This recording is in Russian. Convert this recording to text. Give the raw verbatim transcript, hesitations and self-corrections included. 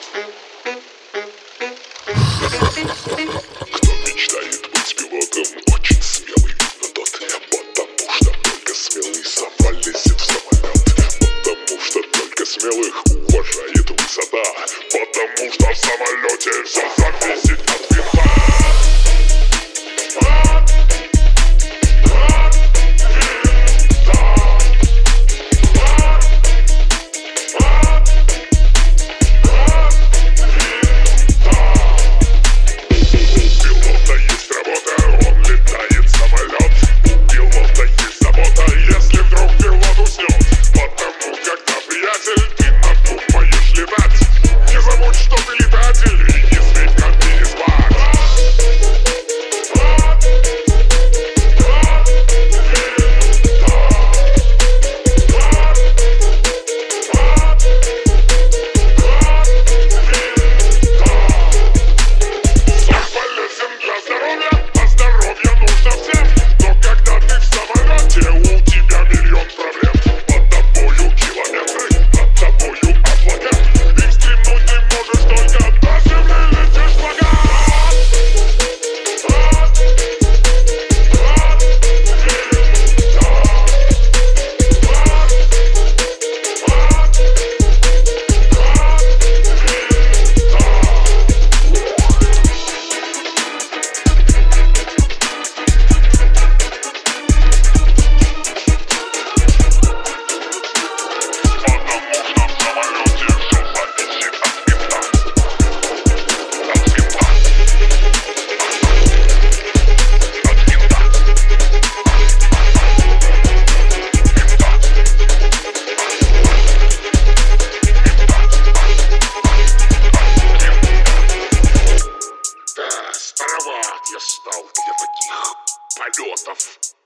Кто мечтает быть пилотом, очень смелый видно тот, потому что только смелый сама лезет в самолет. Потому что только смелых уважает высота. Потому что в самолете все зависит от винта. Староват я стал для таких полетов.